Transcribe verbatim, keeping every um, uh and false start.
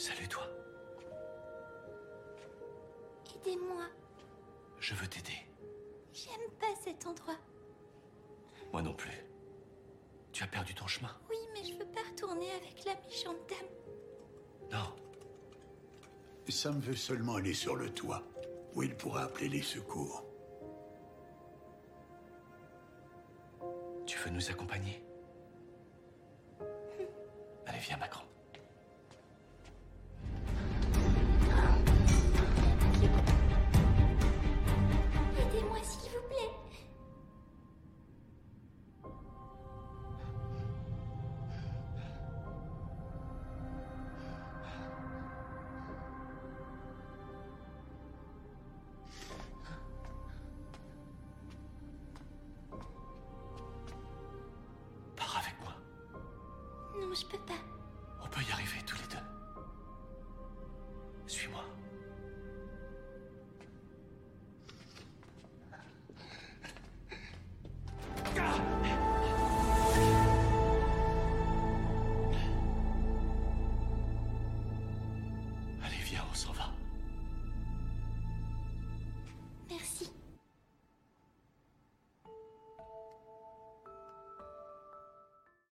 Salut toi. Aidez-moi. Je veux t'aider. J'aime pas cet endroit. Moi non plus. Tu as perdu ton chemin. Oui, mais je veux pas retourner avec la méchante dame. Non. Sam veut seulement aller sur le toit, où il pourra appeler les secours. Tu veux nous accompagner? Allez, viens, ma grande. Aidez-moi, s'il vous plaît. Pars avec moi. Non, je peux pas. On peut y arriver tous les deux. Suis-moi.